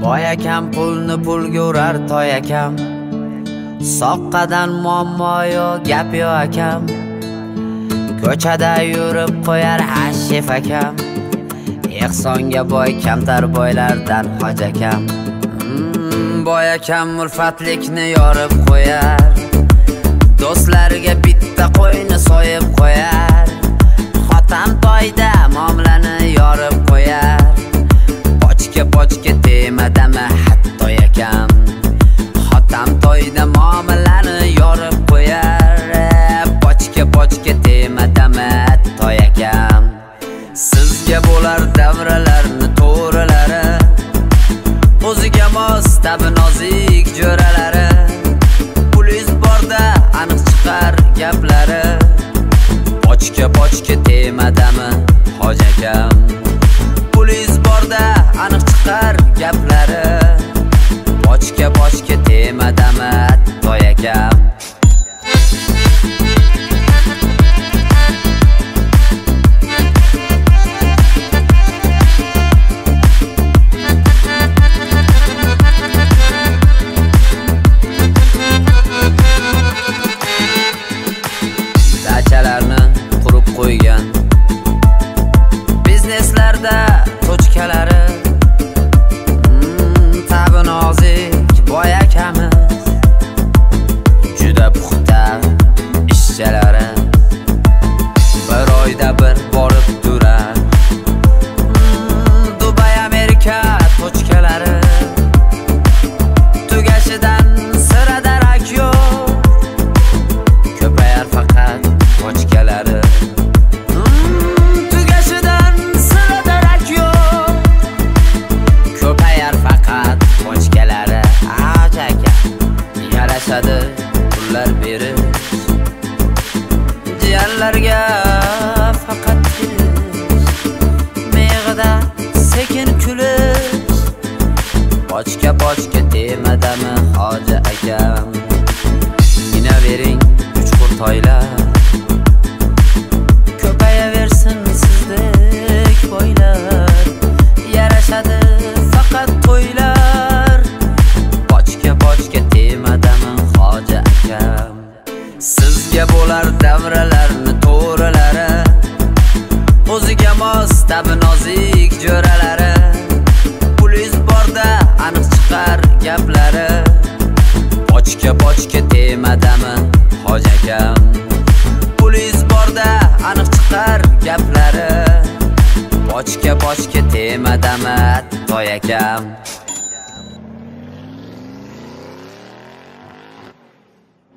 Boy akam pulni pulga urar toy akam, soqqadan muammo yo'q, gap yo'q akam. Ko'chada yurib qo'yar hashif akam, ehsonga boy kamtar boylardan hoj akam. Boy akam ulfatlikni yorib qo'yar, do'stlariga bitta qo'yni so'yib qo'yar. Xotam toyda muomalani yorib qo'yar, pochka temadami hatto akam. Xotam toyda muomalani yorib qo'yar, pochka temadami hatto akam. Sizga bo'lar davralarni to'g'rilari, o'ziga mos tabi nozik jo'ralari. Puliz borda aniq chiqar gaplari, pochka temadami hoj akam. Puliz borda aniq chiqar gaplari, pochka temadami toy akam. Dachalarni qurib qo'ygan, bizneslarda tochkalari, tabi nozik boy akamiz, juda puxta ishchalari. Bir oyda bir borib turar Dubay Amerika tochkalari. Tugashidan sira darak yo'q, ko'payar faqat pochkalari. Tugashidan sira darak yo'q, ko'payar faqat pochkalari. Ajaka yarashadi pullar berish, jiyanlarga faqat kirish, miyig'ida sekin kulish. Pochka temadami hoji akam. Inavering uchqur toylar, ko'payaversin sizdek boylar. Yarashadi faqat to'ylar, pochka temadami hoji akam. Sizga bo'lar davralarni to'g'rilari, o'ziga mos tabi nozik jo'ralari. Puliz borda aniq chiqar gaplari, pochka temadami hoj akam. Puliz borda aniq chiqar gaplari, pochka temadami toy akam.